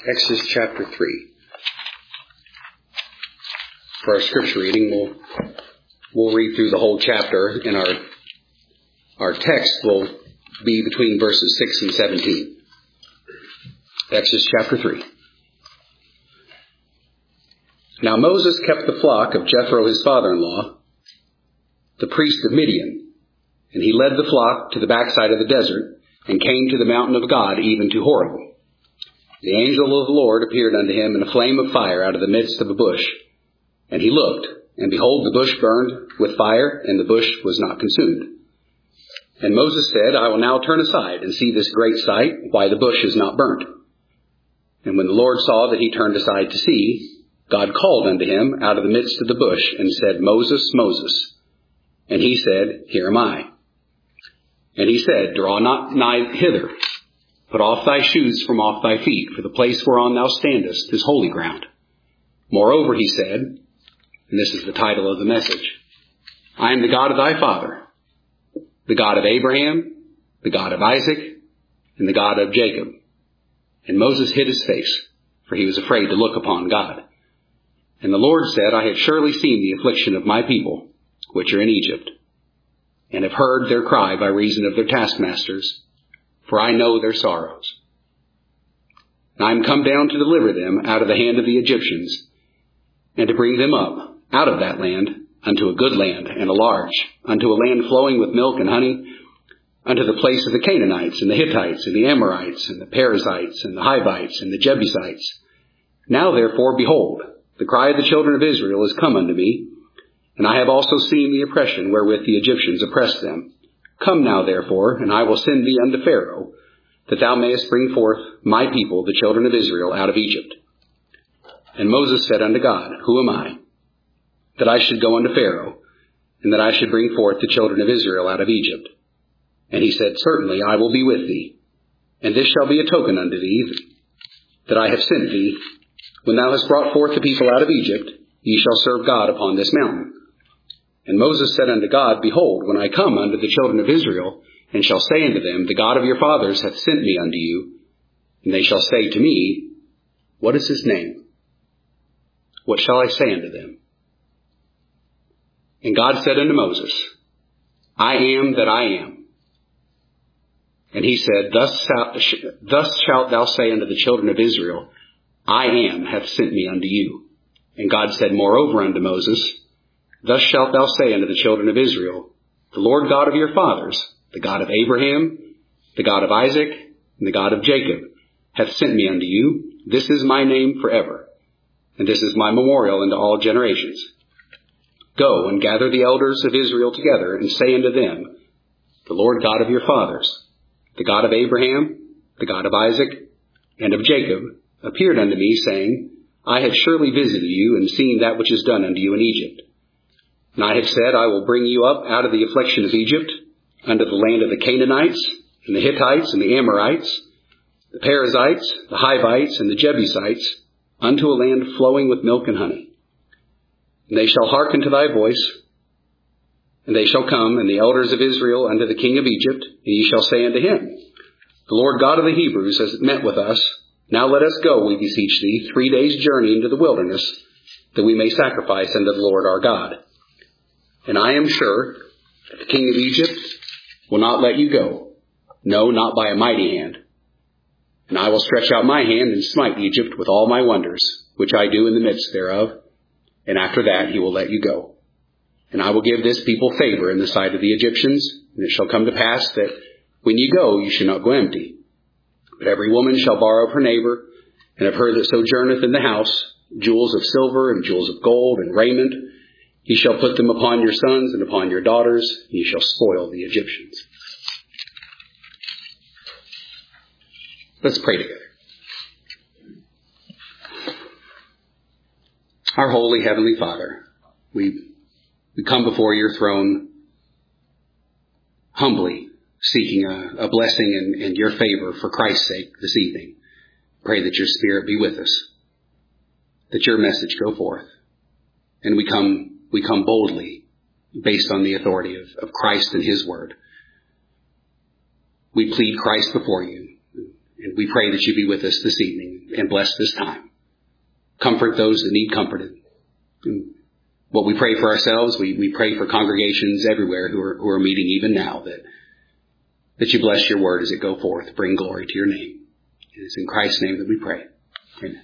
Exodus chapter 3. For our scripture reading, we'll read through the whole chapter, and our text will be between verses 6 and 17. Exodus chapter 3. Now Moses kept the flock of Jethro his father-in-law, the priest of Midian, and he led the flock to the backside of the desert, and came to the mountain of God, even to Horeb. The angel of the Lord appeared unto him in a flame of fire out of the midst of a bush. And he looked, and behold, the bush burned with fire, and the bush was not consumed. And Moses said, I will now turn aside and see this great sight, why the bush is not burnt. And when the Lord saw that he turned aside to see, God called unto him out of the midst of the bush, and said, Moses, Moses. And he said, Here am I. And he said, Draw not nigh hither. Put off thy shoes from off thy feet, for the place whereon thou standest is holy ground. Moreover, he said, and this is the title of the message, I am the God of thy father, the God of Abraham, the God of Isaac, and the God of Jacob. And Moses hid his face, for he was afraid to look upon God. And the Lord said, I have surely seen the affliction of my people, which are in Egypt, and have heard their cry by reason of their taskmasters, for I know their sorrows. And I am come down to deliver them out of the hand of the Egyptians, and to bring them up out of that land unto a good land and a large, unto a land flowing with milk and honey, unto the place of the Canaanites and the Hittites and the Amorites and the Perizzites and the Hivites and the Jebusites. Now therefore, behold, the cry of the children of Israel is come unto me, and I have also seen the oppression wherewith the Egyptians oppressed them. Come now, therefore, and I will send thee unto Pharaoh, that thou mayest bring forth my people, the children of Israel, out of Egypt. And Moses said unto God, Who am I, that I should go unto Pharaoh, and that I should bring forth the children of Israel out of Egypt? And he said, Certainly I will be with thee, and this shall be a token unto thee, that I have sent thee. When thou hast brought forth the people out of Egypt, ye shall serve God upon this mountain. And Moses said unto God, Behold, when I come unto the children of Israel, and shall say unto them, The God of your fathers hath sent me unto you, and they shall say to me, What is his name? What shall I say unto them? And God said unto Moses, I am that I am. And he said, Thus shalt thou say unto the children of Israel, I am hath sent me unto you. And God said moreover unto Moses, Thus shalt thou say unto the children of Israel, The Lord God of your fathers, the God of Abraham, the God of Isaac, and the God of Jacob, hath sent me unto you. This is my name forever, and this is my memorial unto all generations. Go and gather the elders of Israel together, and say unto them, The Lord God of your fathers, the God of Abraham, the God of Isaac, and of Jacob, appeared unto me, saying, I have surely visited you, and seen that which is done unto you in Egypt. And I have said, I will bring you up out of the affliction of Egypt, unto the land of the Canaanites, and the Hittites, and the Amorites, the Perizzites, the Hivites, and the Jebusites, unto a land flowing with milk and honey. And they shall hearken to thy voice, and they shall come, and the elders of Israel unto the king of Egypt, and ye shall say unto him, The Lord God of the Hebrews has met with us. Now let us go, we beseech thee, 3 days' journey into the wilderness, that we may sacrifice unto the Lord our God. And I am sure that the king of Egypt will not let you go, no, not by a mighty hand. And I will stretch out my hand and smite Egypt with all my wonders, which I do in the midst thereof. And after that he will let you go. And I will give this people favor in the sight of the Egyptians. And it shall come to pass that when ye go, you shall not go empty. But every woman shall borrow of her neighbor, and of her that sojourneth in the house, jewels of silver and jewels of gold and raiment. Ye shall put them upon your sons and upon your daughters, and ye shall spoil the Egyptians. Let's pray together. Our holy Heavenly Father, we come before your throne humbly, seeking a blessing and your favor for Christ's sake this evening. Pray that your Spirit be with us, that your message go forth, and we come boldly based on the authority of Christ and his word. We plead Christ before you, and we pray that you be with us this evening and bless this time. Comfort those that need comforted. And what we pray for ourselves, we pray for congregations everywhere who are meeting even now, that you bless your word as it go forth. Bring glory to your name. It is in Christ's name that we pray. Amen.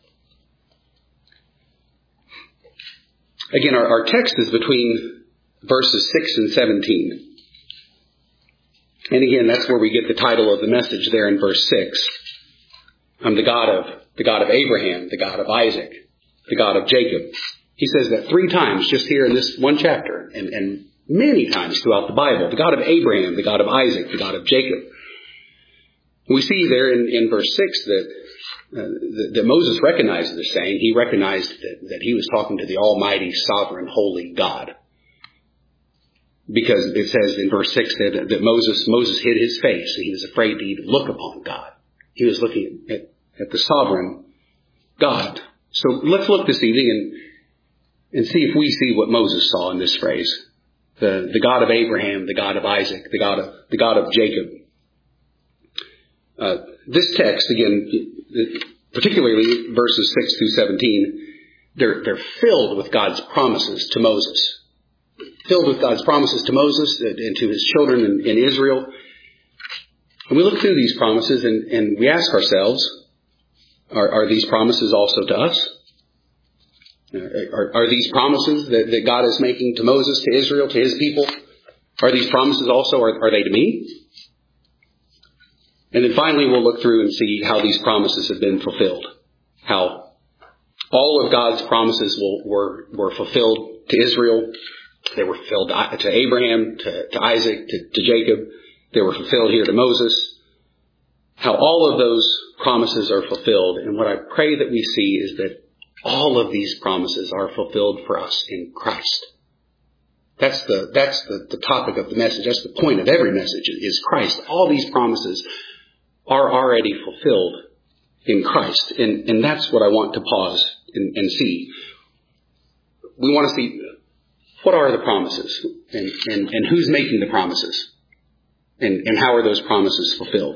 Again, our text is between verses 6 and 17. And again, that's where we get the title of the message there in verse 6. I'm the God of Abraham, the God of Isaac, the God of Jacob. He says that 3 times just here in this one chapter, and many times throughout the Bible. The God of Abraham, the God of Isaac, the God of Jacob. We see there in verse 6 that Moses recognized this saying. He recognized that he was talking to the almighty, sovereign, holy God. Because it says in verse 6 that Moses hid his face. He was afraid to even look upon God. He was looking at the sovereign God. So let's look this evening and see if we see what Moses saw in this phrase. The God of Abraham, the God of Isaac, the God of Jacob. This text, again, particularly verses 6 through 17, they're filled with God's promises to Moses. Filled with God's promises to Moses and to his children in Israel. And we look through these promises and we ask ourselves, are these promises also to us? Are these promises that God is making to Moses, to Israel, to his people? Are these promises also, are they to me? And then finally we'll look through and see how these promises have been fulfilled. How all of God's promises were fulfilled to Israel. They were fulfilled to Abraham, to Isaac, to Jacob. They were fulfilled here to Moses. How all of those promises are fulfilled. And what I pray that we see is that all of these promises are fulfilled for us in Christ. That's the topic of the message. That's the point of every message is Christ. All these promises are already fulfilled in Christ. And that's what I want to pause and see. We want to see what are the promises and who's making the promises and how are those promises fulfilled.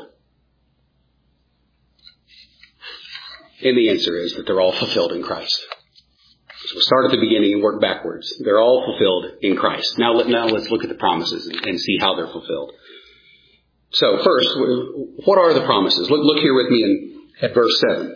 And the answer is that they're all fulfilled in Christ. So we'll start at the beginning and work backwards. They're all fulfilled in Christ. Now let's look at the promises and see how they're fulfilled. So first, what are the promises? Look here with me at verse 7.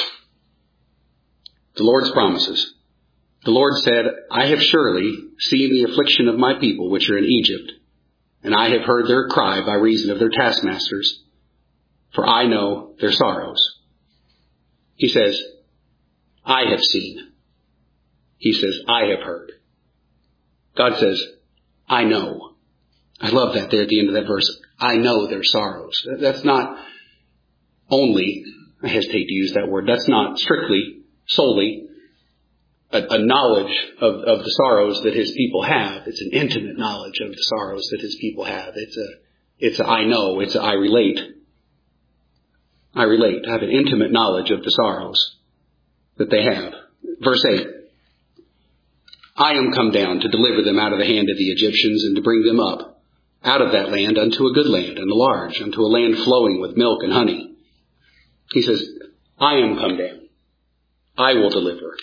The Lord's promises. The Lord said, I have surely seen the affliction of my people which are in Egypt, and I have heard their cry by reason of their taskmasters, for I know their sorrows. He says, I have seen. He says, I have heard. God says, I know. I love that there at the end of that verse. I know their sorrows. That's not only, I hesitate to use that word, that's not strictly, solely a knowledge of the sorrows that his people have. It's an intimate knowledge of the sorrows that his people have. It's a I know. It's a I relate. I relate. I have an intimate knowledge of the sorrows that they have. Verse 8. I am come down to deliver them out of the hand of the Egyptians and to bring them up out of that land unto a good land and a large, unto a land flowing with milk and honey. He says, I am come down. I will deliver.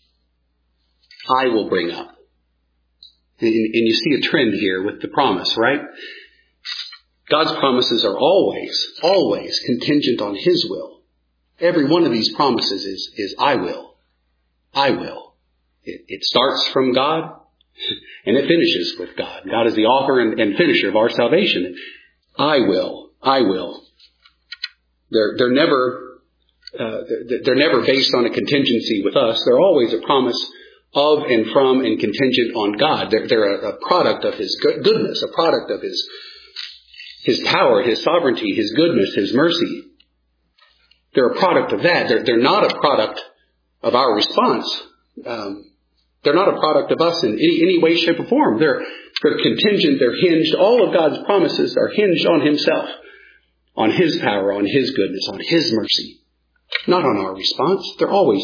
I will bring up. And you see a trend here with the promise, right? God's promises are always contingent on his will. Every one of these promises is I will. I will. It starts from God and it finishes with God. God is the author and finisher of our salvation. I will. I will. They're never based on a contingency with us. They're always a promise of and from and contingent on God. They're a product of his goodness, a product of his power, his sovereignty, his goodness, his mercy. They're a product of that. They're not a product of our response. They're not a product of us in any way, shape, or form. They're contingent. They're hinged. All of God's promises are hinged on himself, on his power, on his goodness, on his mercy, not on our response. They're always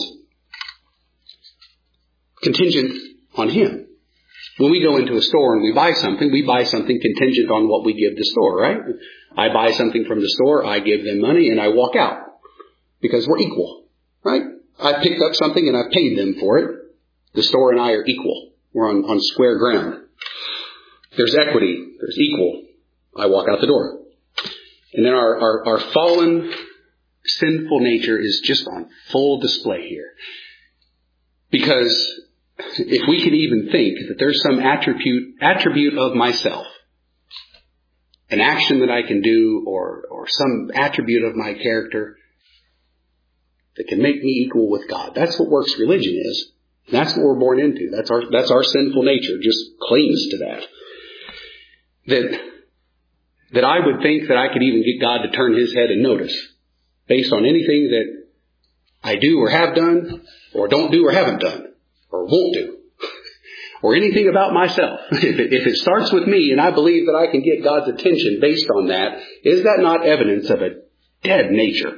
contingent on him. When we go into a store and we buy something contingent on what we give the store, right? I buy something from the store, I give them money, and I walk out because we're equal. right? I picked up something and I paid them for it. The store and I are equal. We're on square ground. There's equity. There's equal. I walk out the door. And then our fallen, sinful nature is just on full display here. Because if we can even think that there's some attribute of myself, an action that I can do or some attribute of my character that can make me equal with God. That's what works religion is. That's what we're born into. That's our sinful nature, just clings to that. That I would think that I could even get God to turn his head and notice based on anything that I do or have done or don't do or haven't done or won't do or anything about myself. If it starts with me and I believe that I can get God's attention based on that, is that not evidence of a dead nature?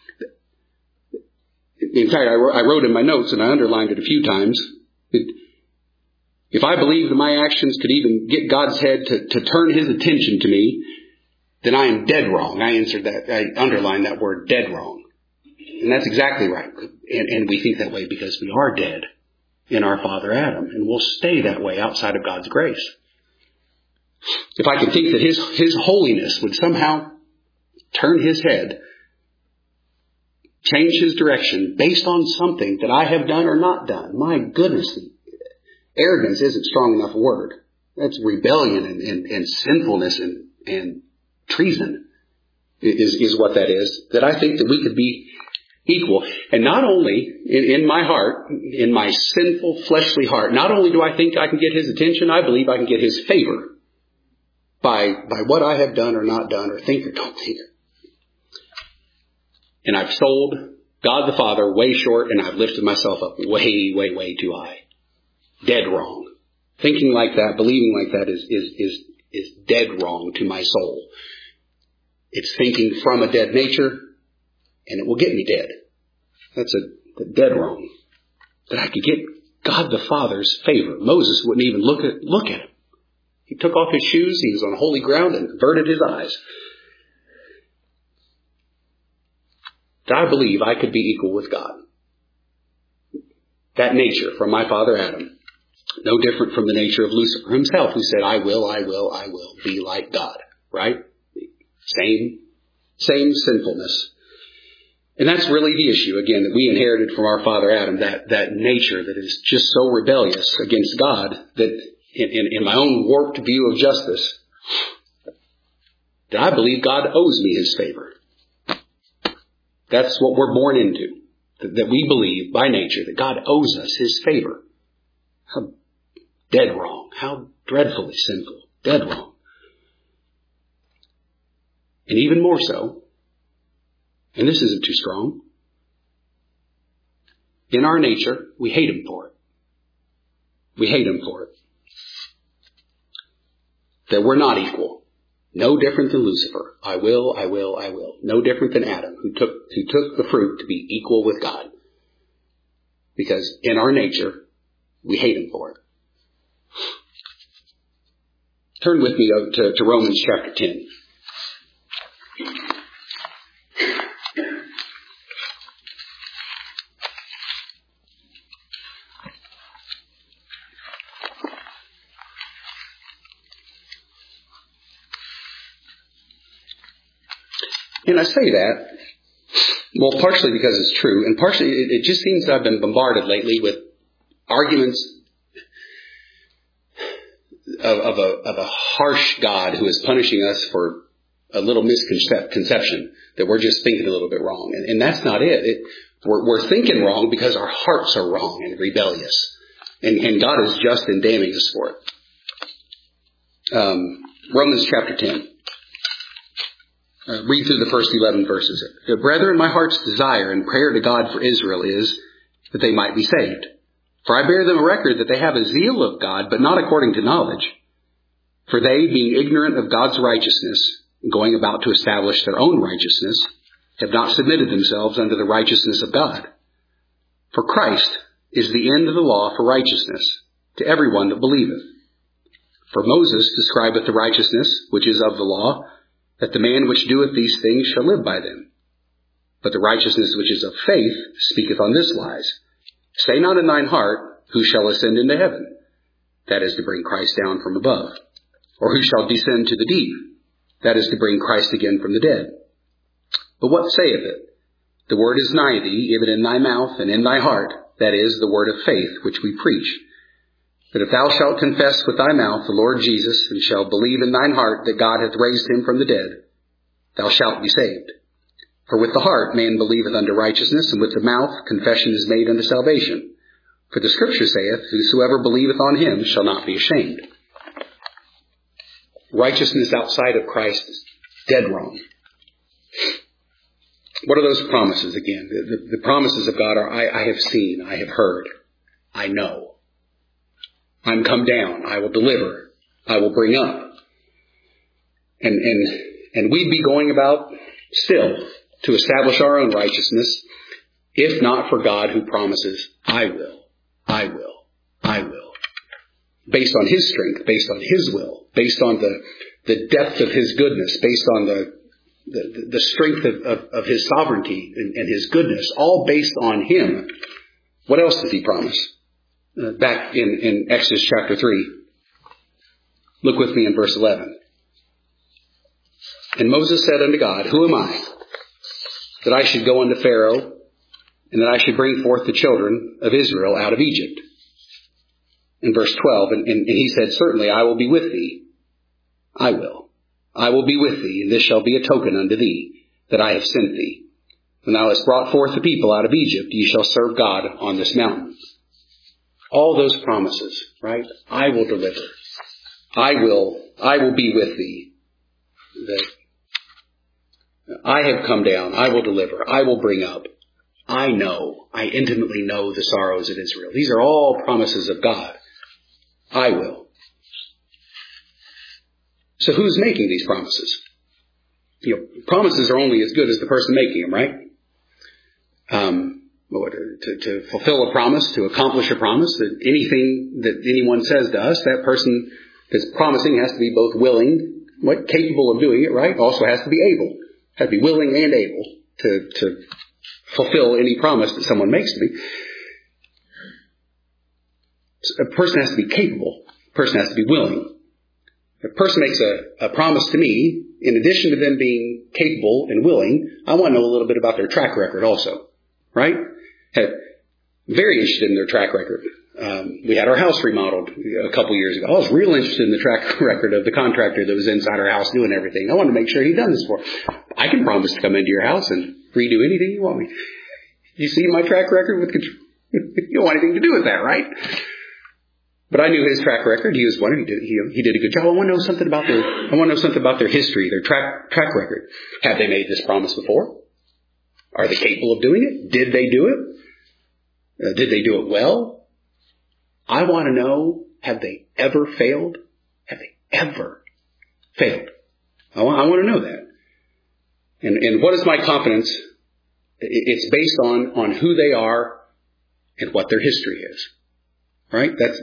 In fact, I wrote in my notes and I underlined it a few times. If I believe that my actions could even get God's head to turn his attention to me, then I am dead wrong. I underlined that word, dead wrong. And that's exactly right. And we think that way because we are dead in our father Adam. And we'll stay that way outside of God's grace. If I could think that his holiness would somehow turn his head, change his direction based on something that I have done or not done, my goodness, arrogance isn't strong enough a word. That's rebellion and sinfulness and treason is what that is. That I think that we could be equal. And not only in my heart, in my sinful fleshly heart, not only do I think I can get his attention, I believe I can get his favor by what I have done or not done or think or don't think. And I've sold God the Father way short and I've lifted myself up way, way, way too high. Dead wrong. Thinking like that, believing like that is dead wrong to my soul. It's thinking from a dead nature, and it will get me dead. That's a dead wrong. That I could get God the Father's favor. Moses wouldn't even look at him. He took off his shoes, he was on holy ground, and averted his eyes. That I believe I could be equal with God. That nature from my father Adam. No different from the nature of Lucifer himself, who said, I will be like God. Right? Same sinfulness. And that's really the issue, again, that we inherited from our father Adam, that nature that is just so rebellious against God that in my own warped view of justice, that I believe God owes me his favor. That's what we're born into. That we believe by nature that God owes us his favor. How dead wrong. How dreadfully sinful. Dead wrong. And even more so, and this isn't too strong, in our nature, we hate him for it. We hate him for it. That we're not equal. No different than Lucifer. I will. No different than Adam, who took the fruit to be equal with God. Because in our nature, we hate him for it. Turn with me to Romans chapter 10. And I say that, well, partially because it's true, and partially it just seems that I've been bombarded lately with arguments of a harsh God who is punishing us for a little misconception, that we're just thinking a little bit wrong. And that's not it. We're thinking wrong because our hearts are wrong and rebellious. And God is just in damning us for it. Romans chapter 10. Read through the first 11 verses. Brethren, my heart's desire and prayer to God for Israel is that they might be saved. For I bear them a record that they have a zeal of God, but not according to knowledge. For they, being ignorant of God's righteousness, going about to establish their own righteousness, have not submitted themselves unto the righteousness of God. For Christ is the end of the law for righteousness to everyone that believeth. For Moses describeth the righteousness which is of the law, that the man which doeth these things shall live by them. But the righteousness which is of faith speaketh on this wise. Say not in thine heart, who shall ascend into heaven? That is to bring Christ down from above. Or who shall descend to the deep? That is to bring Christ again from the dead. But what saith it? The word is nigh thee, even in thy mouth and in thy heart. That is the word of faith which we preach. That if thou shalt confess with thy mouth the Lord Jesus, and shalt believe in thine heart that God hath raised him from the dead, thou shalt be saved. For with the heart man believeth unto righteousness, and with the mouth confession is made unto salvation. For the Scripture saith, whosoever believeth on him shall not be ashamed. Righteousness outside of Christ is dead wrong. What are those promises again? The promises of God are, I have seen, I have heard, I know. I'm come down, I will deliver, I will bring up. And we'd be going about still to establish our own righteousness, if not for God who promises, I will. Based on his strength, based on his will, based on the depth of his goodness, based on the strength of his sovereignty and his goodness, all based on him. What else does he promise? Back in Exodus chapter 3. Look with me in verse 11. And Moses said unto God, who am I, that I should go unto Pharaoh, and that I should bring forth the children of Israel out of Egypt? In verse 12, and he said, certainly I will be with thee. I will be with thee, and this shall be a token unto thee, that I have sent thee. When thou hast brought forth the people out of Egypt, ye shall serve God on this mountain. All those promises, right? I will deliver. I will be with thee. That I have come down. I will deliver. I will bring up. I intimately know the sorrows of Israel. These are all promises of God. I will. So who's making these promises? Promises are only as good as the person making them, right? To fulfill a promise, to accomplish a promise, that anything that anyone says to us, that person that's promising has to be both willing, capable of doing it, right? Also has to be able, has to be willing and able to fulfill any promise that someone makes to me. A person has to be capable. A person has to be willing. If a person makes a promise to me, in addition to them being capable and willing, I want to know a little bit about their track record also, right? Very interested in their track record. We had our house remodeled a couple years ago. I was real interested in the track record of the contractor that was inside our house doing everything. I wanted to make sure he'd done this for. I can promise to come into your house and redo anything you want me. You see my track record with you don't want anything to do with that, right? But I knew his track record. He was one. He did a good job. I want to know something about their history, their track record. Have they made this promise before? Are they capable of doing it? Did they do it? Did they do it well? I want to know, have they ever failed? Have they ever failed? I want to know that. And what is my confidence? It's based on who they are and what their history is. Right? That's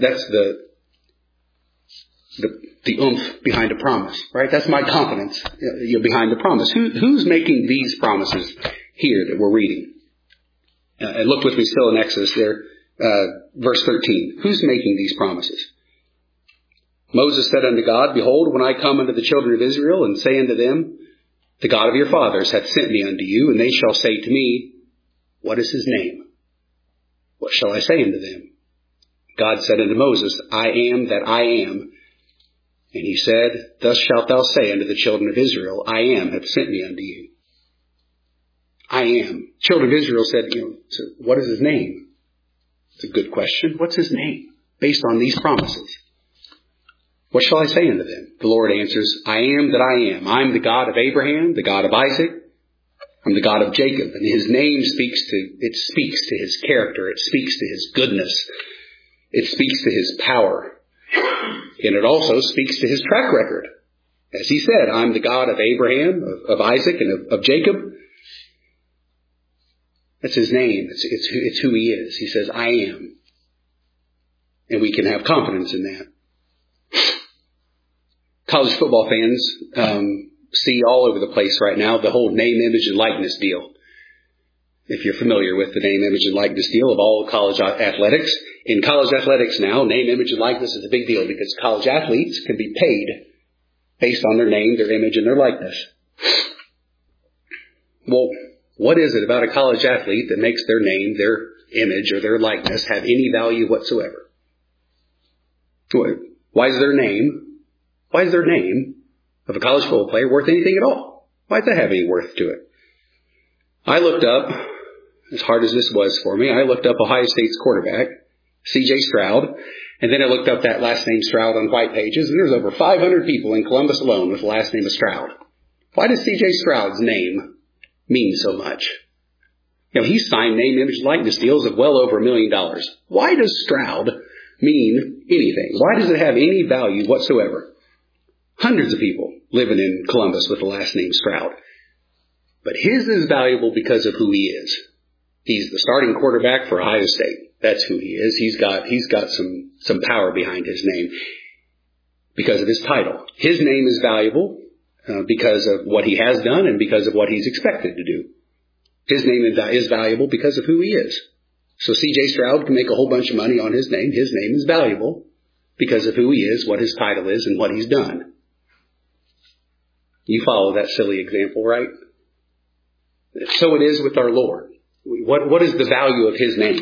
the oomph behind a promise. Right? That's my confidence behind the promise. Who's making these promises here that we're reading? And look with me still in Exodus there, verse 13. Who's making these promises? Moses said unto God, behold, when I come unto the children of Israel and say unto them, the God of your fathers hath sent me unto you, and they shall say to me, what is his name? What shall I say unto them? God said unto Moses, I am that I am. And he said, thus shalt thou say unto the children of Israel, I am hath sent me unto you. I am. Children of Israel said, so what is his name? It's a good question. What's his name? Based on these promises. What shall I say unto them? The Lord answers, I am that I am. I'm the God of Abraham, the God of Isaac. I'm the God of Jacob. And his name speaks to his character. It speaks to his goodness. It speaks to his power. And it also speaks to his track record. As he said, I'm the God of Abraham, of Isaac, and of Jacob. That's his name. It's who he is. He says, I am. And we can have confidence in that. College football fans see all over the place right now the whole name, image, and likeness deal. if you're familiar with the name, image, and likeness deal of all college athletics. In college athletics now, name, image, and likeness is a big deal because college athletes can be paid based on their name, their image, and their likeness. Well, what is it about a college athlete that makes their name, their image, or their likeness have any value whatsoever? Why is their name of a college football player worth anything at all? Why does that have any worth to it? I looked up, as hard as this was for me, I looked up Ohio State's quarterback, C.J. Stroud, and then I looked up that last name Stroud on white pages, and there's over 500 people in Columbus alone with the last name of Stroud. Why does C.J. Stroud's name mean so much? He signed name, image, likeness deals of well over $1 million. Why does Stroud mean anything? Why does it have any value whatsoever? Hundreds of people living in Columbus with the last name Stroud. But his is valuable because of who he is. He's the starting quarterback for Ohio State. That's who he is. He's got some power behind his name because of his title. His name is valuable because of what he has done and because of what he's expected to do. His name is valuable because of who he is. So C.J. Stroud can make a whole bunch of money on his name. His name is valuable because of who he is, what his title is, and what he's done. You follow that silly example, right? So it is with our Lord. What is the value of his name?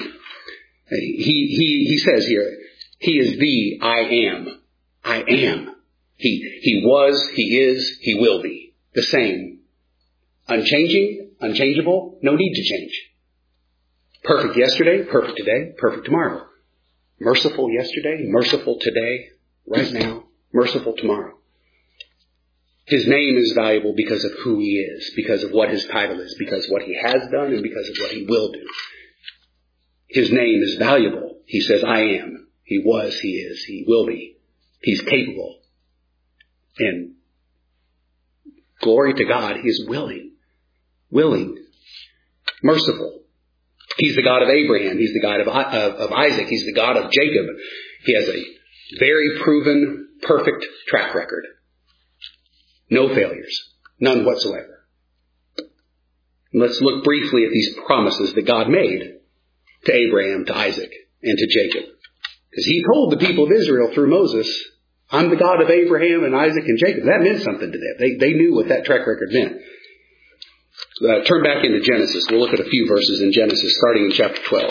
He says here, he is the I am. I am. He was, he is, he will be. The same. Unchanging, unchangeable, no need to change. Perfect yesterday, perfect today, perfect tomorrow. Merciful yesterday, merciful today, right now, merciful tomorrow. His name is valuable because of who he is, because of what his title is, because of what he has done, and because of what he will do. His name is valuable. He says, I am. He was, he is, he will be. He's capable. And glory to God, he is willing. Willing. Merciful. He's the God of Abraham. He's the God of Isaac. He's the God of Jacob. He has a very proven, perfect track record. No failures. None whatsoever. And let's look briefly at these promises that God made to Abraham, to Isaac, and to Jacob. Because he told the people of Israel through Moses, I'm the God of Abraham and Isaac and Jacob. That meant something to them. They knew what that track record meant. Turn back into Genesis. We'll look at a few verses in Genesis, starting in chapter 12.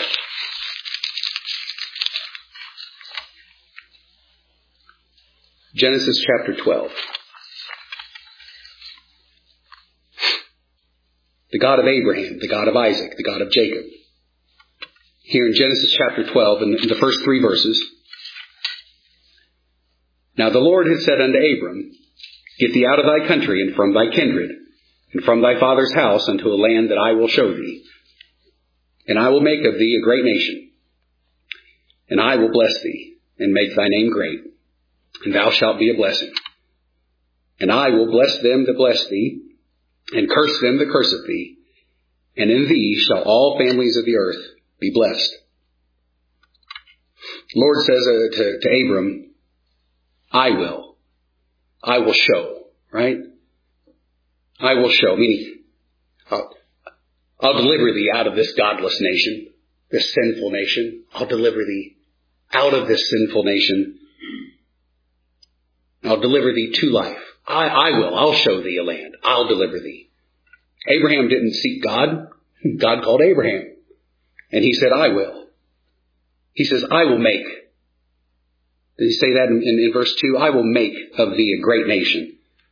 Genesis chapter 12. The God of Abraham, the God of Isaac, the God of Jacob. Here in Genesis chapter 12, in the first 3 verses. Now the Lord had said unto Abram, Get thee out of thy country and from thy kindred, and from thy father's house unto a land that I will show thee. And I will make of thee a great nation. And I will bless thee, and make thy name great, and thou shalt be a blessing. And I will bless them that bless thee, and curse them that curseth thee. And in thee shall all families of the earth be blessed. The Lord says to Abram, I will show, right? I will show, meaning I'll deliver thee out of this godless nation, this sinful nation. I'll deliver thee out of this sinful nation. I'll deliver thee to life. I will. I'll show thee a land. I'll deliver thee. Abraham didn't seek God. God called Abraham. And he said, I will. He says, I will make. Did he say that in verse 2? I will make of thee a great nation.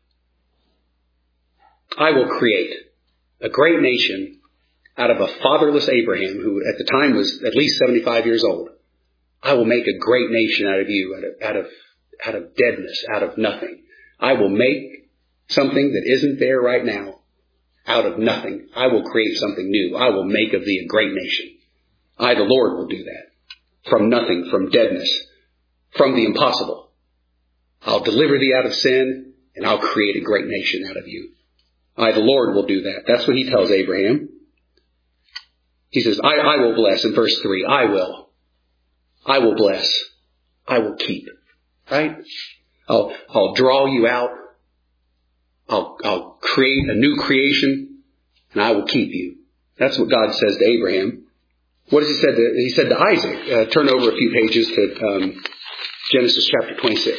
I will create a great nation out of a fatherless Abraham, who at the time was at least 75 years old. I will make a great nation out of you, out of deadness, out of nothing. I will make something that isn't there right now out of nothing. I will create something new. I will make of thee a great nation. I, the Lord, will do that. From nothing, from deadness, from the impossible. I'll deliver thee out of sin, and I'll create a great nation out of you. I, the Lord, will do that. That's what he tells Abraham. He says, I will bless in verse 3. I will bless. I will keep. Right? I'll draw you out. I'll create a new creation, and I will keep you. That's what God says to Abraham. What does he say to? He said to Isaac. Turn over a few pages to Genesis chapter 26.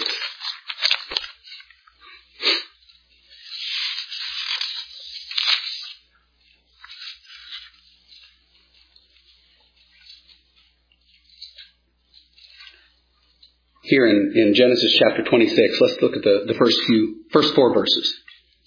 Here in Genesis chapter 26, let's look at the first four verses.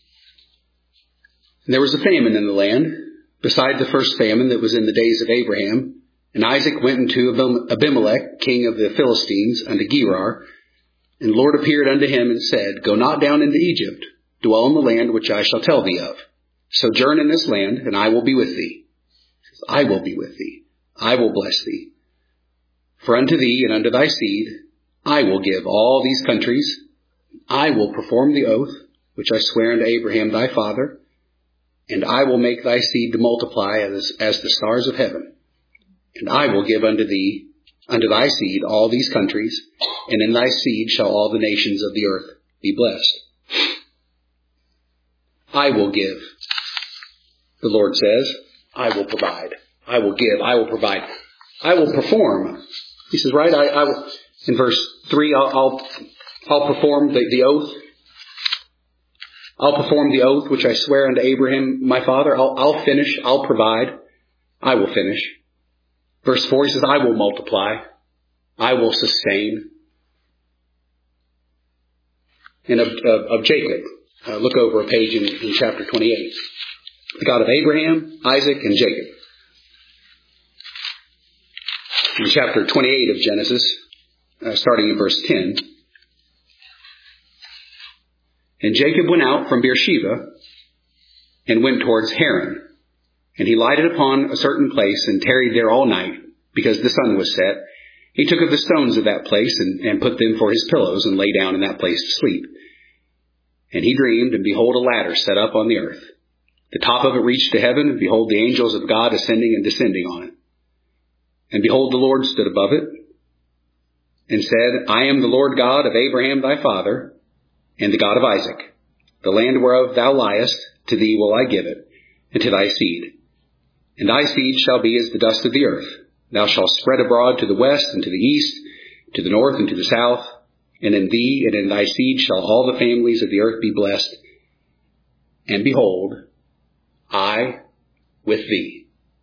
And there was a famine in the land, beside the first famine that was in the days of Abraham. And Isaac went unto Abimelech, king of the Philistines, unto Gerar. And the Lord appeared unto him and said, Go not down into Egypt, dwell in the land which I shall tell thee of. Sojourn in this land, and I will be with thee. I will be with thee. I will bless thee. For unto thee and unto thy seed I will give all these countries. I will perform the oath which I swear unto Abraham thy father, and I will make thy seed to multiply as the stars of heaven. And I will give unto thy seed all these countries, and in thy seed shall all the nations of the earth be blessed. I will give, the Lord says. I will provide. I will give. I will provide. I will perform. He says, right? I will. In verse 3, I'll perform the oath. I'll perform the oath which I swear unto Abraham my father. I'll finish. I'll provide. I will finish. Verse 4, he says, I will multiply. I will sustain. And of Jacob, look over a page in chapter 28. The God of Abraham, Isaac, and Jacob. In chapter 28 of Genesis, starting in verse 10. And Jacob went out from Beersheba and went towards Haran. And he lighted upon a certain place and tarried there all night, because the sun was set. He took of the stones of that place and put them for his pillows, and lay down in that place to sleep. And he dreamed, and behold, a ladder set up on the earth. The top of it reached to heaven, and behold, the angels of God ascending and descending on it. And behold, the Lord stood above it, and said, I am the Lord God of Abraham thy father, and the God of Isaac. The land whereof thou liest, to thee will I give it, and to thy seed. And thy seed shall be as the dust of the earth. Thou shalt spread abroad to the west and to the east, to the north and to the south. And in thee and in thy seed shall all the families of the earth be blessed. And behold, I with thee,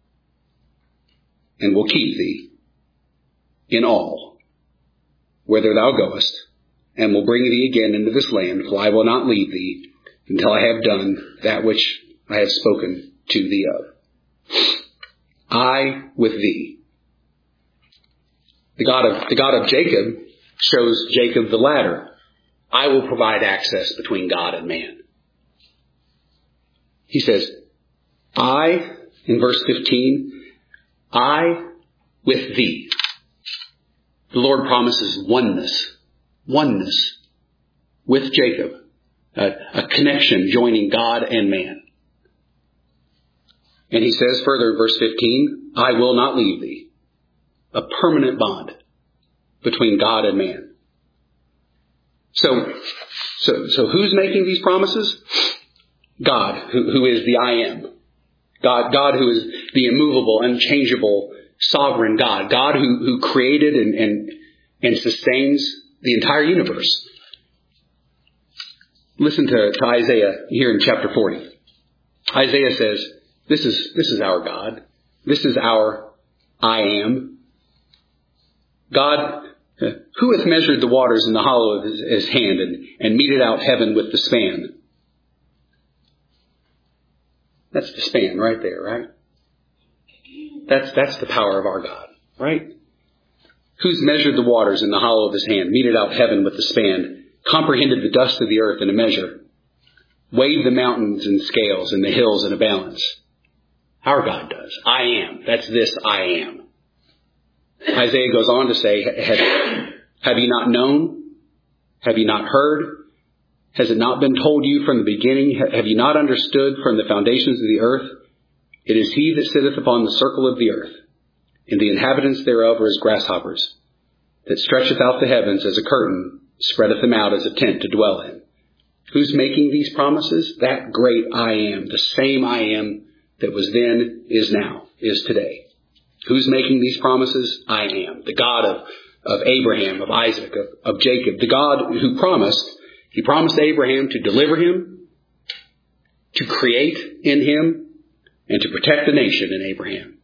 and will keep thee in all, whither thou goest, and will bring thee again into this land, for I will not leave thee until I have done that which I have spoken to thee of. I with thee. The God of Jacob shows Jacob the ladder. I will provide access between God and man. He says, I, in verse 15, I with thee. The Lord promises oneness with Jacob, a connection joining God and man. And he says further in verse 15, I will not leave thee. A permanent bond between God and man. So who's making these promises? God, who is the I am. God who is the immovable, unchangeable, sovereign God. God who created and sustains the entire universe. Listen to Isaiah here in chapter 40. Isaiah says, this is our God. This is our I am. God, who hath measured the waters in the hollow of his hand and meted out heaven with the span? That's the span right there, right? That's the power of our God, right? Who's measured the waters in the hollow of his hand, meted out heaven with the span, comprehended the dust of the earth in a measure, weighed the mountains in scales and the hills in a balance? Our God does. I am. That's this I am. Isaiah goes on to say, have you not known? Have you not heard? Has it not been told you from the beginning? Have you not understood from the foundations of the earth? It is he that sitteth upon the circle of the earth, and the inhabitants thereof are as grasshoppers, that stretcheth out the heavens as a curtain, spreadeth them out as a tent to dwell in. Who's making these promises? That great I am, the same I am that was then, is now, is today. Who's making these promises? I am. The God of Abraham, of Isaac, of Jacob. The God who promised. He promised Abraham to deliver him, to create in him, and to protect the nation in Abraham.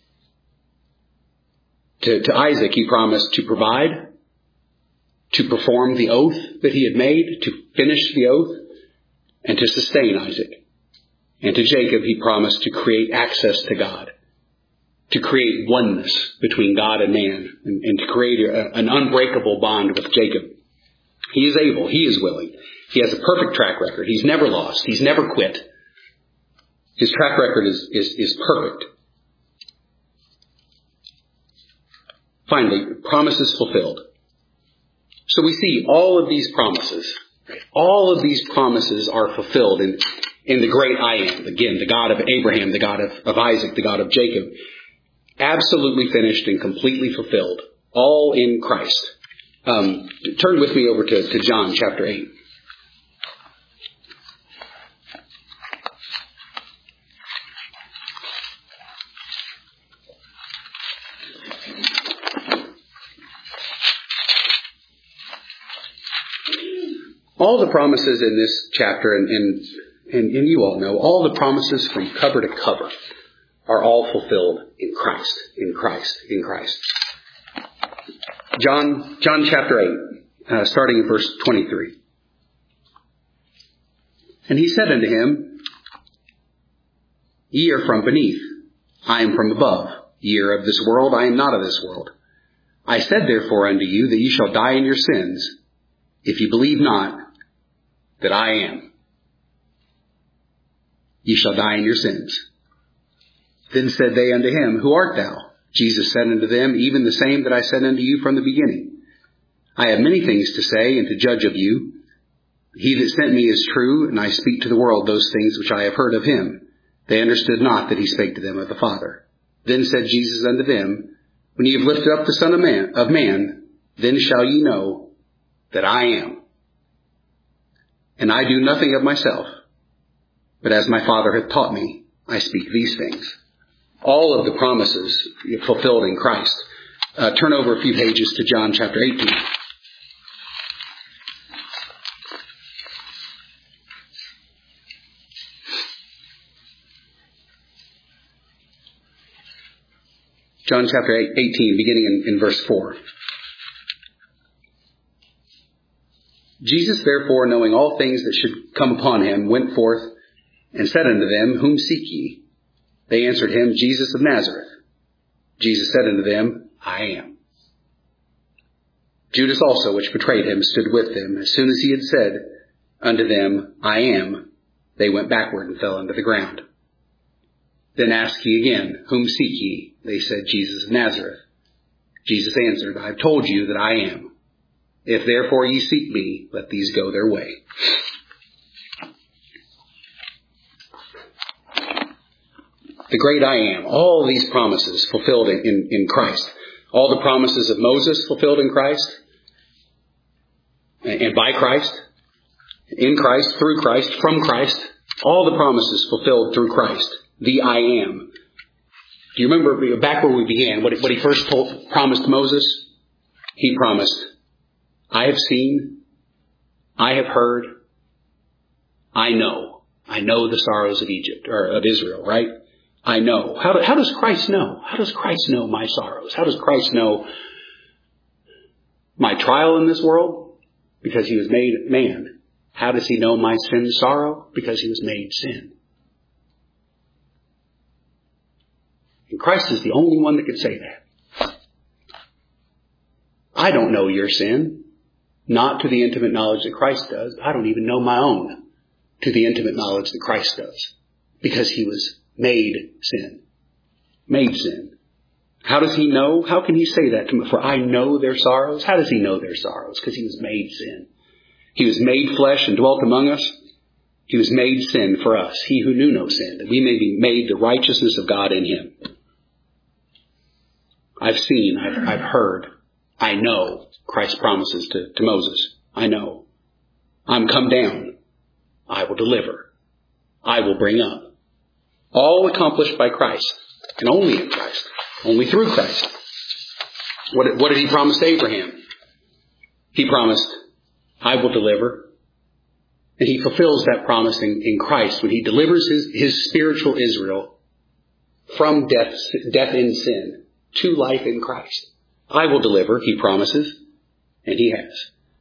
To Isaac, he promised to provide, to perform the oath that he had made, to finish the oath, and to sustain Isaac. And to Jacob, he promised to create access to God, to create oneness between God and man, and to create an unbreakable bond with Jacob. He is able. He is willing. He has a perfect track record. He's never lost. He's never quit. His track record is perfect. Finally, promises fulfilled. So we see all of these promises. All of these promises are fulfilled in the great I Am. Again, the God of Abraham, the God of Isaac, the God of Jacob. Absolutely finished and completely fulfilled. All in Christ. Turn with me over to John chapter 8. All the promises in this chapter, and you all know, all the promises from cover to cover are all fulfilled in Christ, in Christ, in Christ. John chapter 8, starting in verse 23. And he said unto him, Ye are from beneath, I am from above. Ye are of this world, I am not of this world. I said therefore unto you that ye shall die in your sins, if ye believe not that I am. Ye shall die in your sins. Then said they unto him, Who art thou? Jesus said unto them, Even the same that I said unto you from the beginning. I have many things to say and to judge of you. He that sent me is true, and I speak to the world those things which I have heard of him. They understood not that he spake to them of the Father. Then said Jesus unto them, When ye have lifted up the Son of Man, then shall ye know that I am. And I do nothing of myself, but as my Father hath taught me, I speak these things. All of the promises fulfilled in Christ. Turn over a few pages to John chapter 18. John chapter 18, beginning in verse 4. Jesus therefore, knowing all things that should come upon him, went forth and said unto them, Whom seek ye? They answered him, Jesus of Nazareth. Jesus said unto them, I am. Judas also, which betrayed him, stood with them. As soon as he had said unto them, I am, they went backward and fell unto the ground. Then asked he again, Whom seek ye? They said, Jesus of Nazareth. Jesus answered, I have told you that I am. If therefore ye seek me, let these go their way. The great I Am. All these promises fulfilled in Christ. All the promises of Moses fulfilled in Christ. And by Christ. In Christ, through Christ, from Christ. All the promises fulfilled through Christ. The I Am. Do you remember back where we began, what he first promised Moses? He promised, I have seen, I have heard, I know. I know the sorrows of Egypt, or of Israel, right? I know. How does Christ know? How does Christ know my sorrows? How does Christ know my trial in this world? Because he was made man. How does he know my sin sorrow? Because he was made sin. And Christ is the only one that could say that. I don't know your sin. Not to the intimate knowledge that Christ does. I don't even know my own to the intimate knowledge that Christ does. Because he was made sin. Made sin. How does he know? How can he say that to me? For I know their sorrows. How does he know their sorrows? Because he was made sin. He was made flesh and dwelt among us. He was made sin for us. He who knew no sin. That we may be made the righteousness of God in him. I've seen. I've heard. I know. Christ promises to Moses. I know. I'm come down. I will deliver. I will bring up. All accomplished by Christ, and only in Christ, only through Christ. What did he promise to Abraham? He promised, I will deliver. And he fulfills that promise in Christ when he delivers his spiritual Israel from death in sin to life in Christ. I will deliver, he promises, and he has.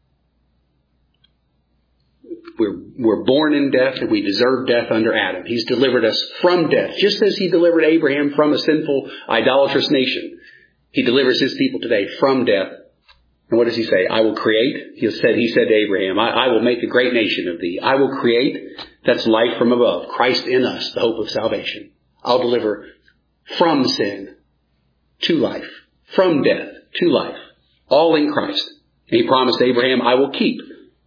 We're born in death and we deserve death under Adam. He's delivered us from death, just as he delivered Abraham from a sinful, idolatrous nation. He delivers his people today from death. And what does he say? I will create. He said to Abraham, I will make a great nation of thee. I will create. That's life from above. Christ in us, the hope of salvation. I'll deliver from sin to life, from death to life, all in Christ. And he promised Abraham, I will keep.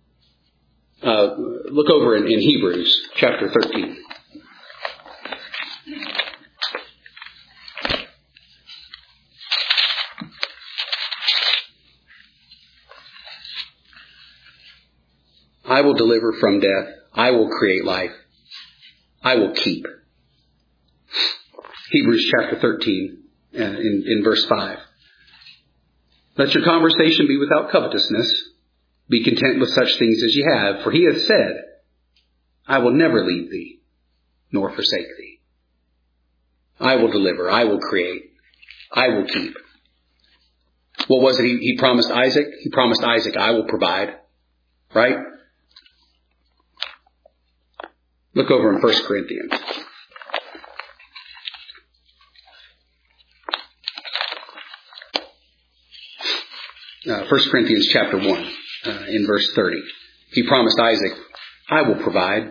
Look over in Hebrews chapter 13. I will deliver from death. I will create life. I will keep. Hebrews chapter 13 in verse 5. Let your conversation be without covetousness. Be content with such things as ye have. For he hath said, I will never leave thee, nor forsake thee. I will deliver. I will create. I will keep. What was it he promised Isaac? He promised Isaac, I will provide. Right? Look over in 1 Corinthians. 1 Corinthians chapter 1, in verse 30. He promised Isaac, I will provide.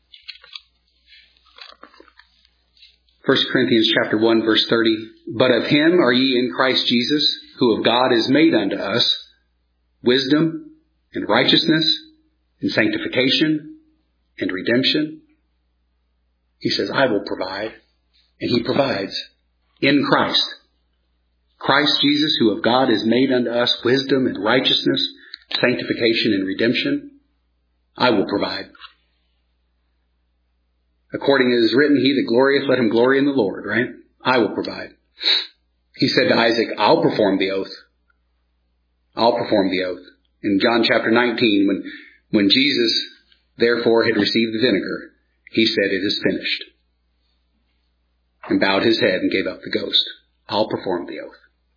1 Corinthians chapter 1, verse 30. But of him are ye in Christ Jesus, who of God is made unto us wisdom and righteousness and sanctification and redemption. He says, I will provide. And he provides in Christ. Christ Jesus, who of God is made unto us wisdom and righteousness, sanctification and redemption. I will provide. According as it is written, he that glorieth, let him glory in the Lord, right? I will provide. He said to Isaac, I'll perform the oath. I'll perform the oath. In John chapter 19, when Jesus therefore had received the vinegar, he said, it is finished. And bowed his head and gave up the ghost. I'll perform the oath.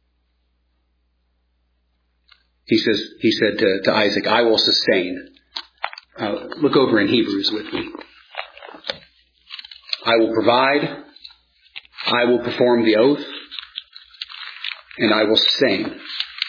He said to Isaac, I will sustain. Look over in Hebrews with me. I will provide. I will perform the oath. And I will sustain.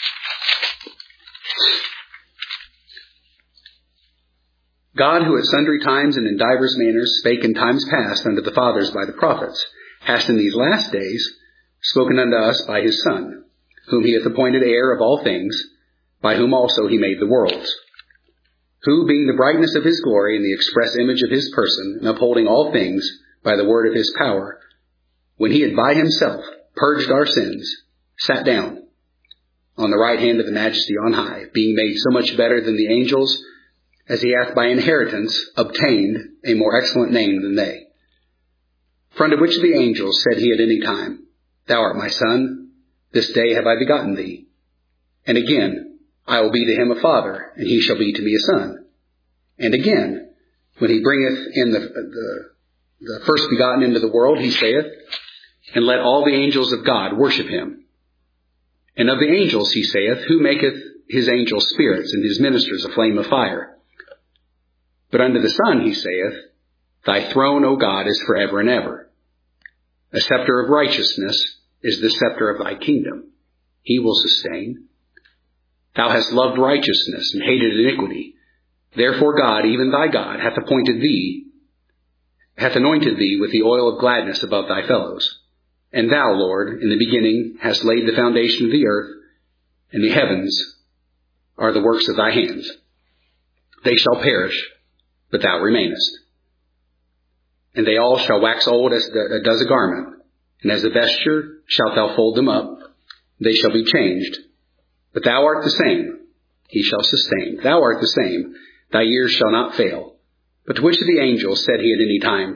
God, who at sundry times and in divers manners spake in times past unto the fathers by the prophets, hath in these last days spoken unto us by his Son, whom he hath appointed heir of all things, by whom also he made the worlds, who, being the brightness of his glory and the express image of his person, and upholding all things by the word of his power, when he had by himself purged our sins, sat down on the right hand of the majesty on high, being made so much better than the angels, as he hath by inheritance obtained a more excellent name than they. For unto which of the angels said he at any time, Thou art my son, this day have I begotten thee. And again, I will be to him a father, and he shall be to me a son. And again, when he bringeth in the first begotten into the world, he saith, And let all the angels of God worship him. And of the angels he saith, Who maketh his angels spirits, and his ministers a flame of fire? But unto the Son he saith, Thy throne, O God, is forever and ever. A scepter of righteousness is the scepter of thy kingdom. He will sustain. Thou hast loved righteousness and hated iniquity. Therefore God, even thy God, hath anointed thee with the oil of gladness above thy fellows. And thou, Lord, in the beginning hast laid the foundation of the earth, and the heavens are the works of thy hands. They shall perish, but thou remainest. And they all shall wax old as does a garment, and as a vesture shalt thou fold them up. They shall be changed. But thou art the same. He shall sustain. Thou art the same. Thy years shall not fail. But to which of the angels said he at any time,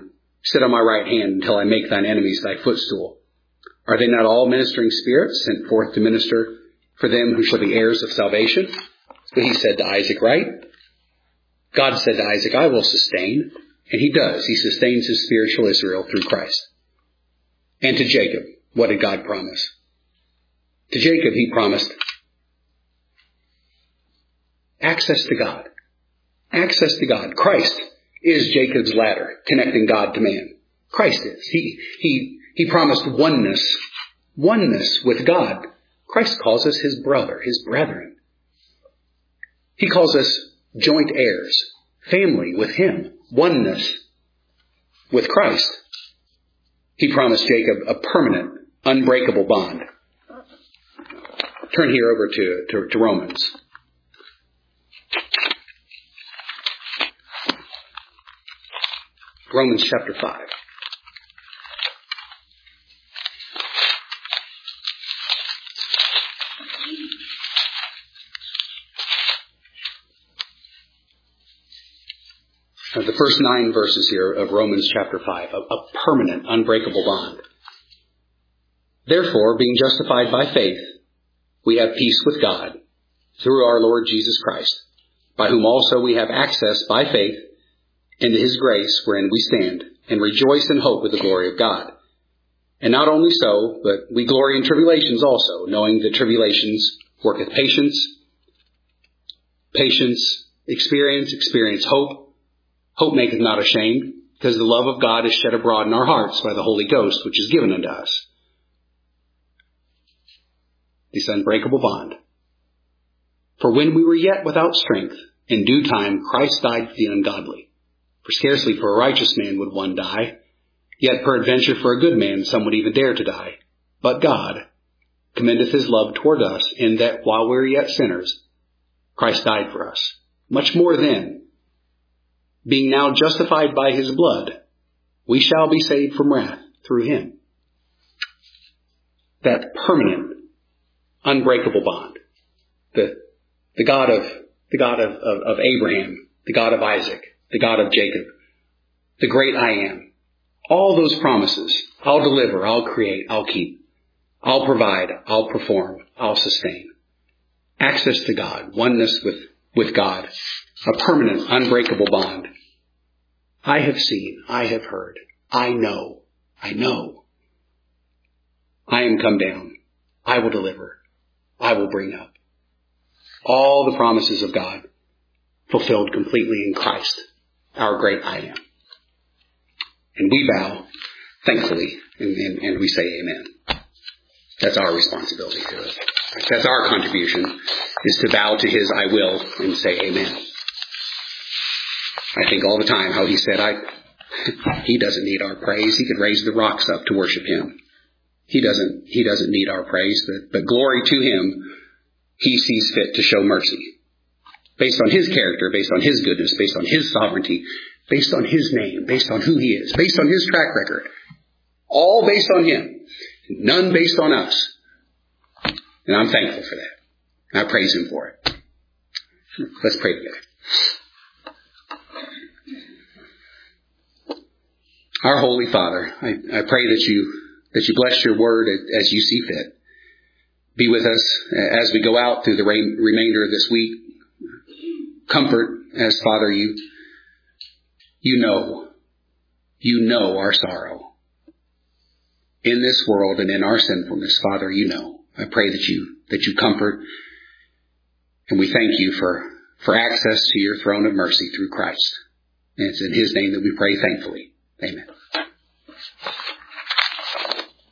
Sit on my right hand until I make thine enemies thy footstool. Are they not all ministering spirits sent forth to minister for them who shall be heirs of salvation? So he said to Isaac, right? God said to Isaac, I will sustain. And he does. He sustains his spiritual Israel through Christ. And to Jacob, what did God promise? To Jacob, he promised access to God. Access to God. Christ is Jacob's ladder, connecting God to man. Christ is. He promised oneness with God. Christ calls us his brother, his brethren. He calls us joint heirs, family with him, oneness with Christ. He promised Jacob a permanent, unbreakable bond. Turn here over to Romans. Romans chapter 5. The first 9 verses here of Romans chapter 5, a permanent, unbreakable bond. Therefore, being justified by faith, we have peace with God through our Lord Jesus Christ, by whom also we have access by faith into his grace wherein we stand, and rejoice in hope of the glory of God. And not only so, but we glory in tribulations also, knowing that tribulations worketh patience, experience hope. Hope maketh not ashamed, because the love of God is shed abroad in our hearts by the Holy Ghost, which is given unto us. This unbreakable bond. For when we were yet without strength, in due time Christ died for the ungodly. For scarcely for a righteous man would one die, yet peradventure for a good man some would even dare to die. But God commendeth his love toward us, in that while we were yet sinners, Christ died for us. Much more then, being now justified by his blood, we shall be saved from wrath through him. That permanent, unbreakable bond. The God of Abraham, the God of Isaac, the God of Jacob, the great I am. All those promises, I'll deliver, I'll create, I'll keep, I'll provide, I'll perform, I'll sustain. Access to God, oneness with God, a permanent, unbreakable bond. I have seen, I have heard, I know. I am come down, I will deliver, I will bring up. All the promises of God fulfilled completely in Christ, our great I am. And we bow thankfully, and we say amen. That's our responsibility to it. That's our contribution, is to bow to his I will and say amen. I think all the time how he said, he doesn't need our praise. He could raise the rocks up to worship him. He doesn't need our praise, but glory to him, he sees fit to show mercy. Based on his character, based on his goodness, based on his sovereignty, based on his name, based on who he is, based on his track record. All based on him. None based on us. And I'm thankful for that. And I praise him for it. Let's pray together. Our Holy Father, I pray that you bless your word as you see fit. Be with us as we go out through the remainder of this week. Comfort as, Father, you know our sorrow. In this world and in our sinfulness, Father, you know. I pray that you comfort, and we thank you for access to your throne of mercy through Christ. And it's in his name that we pray thankfully. Amen.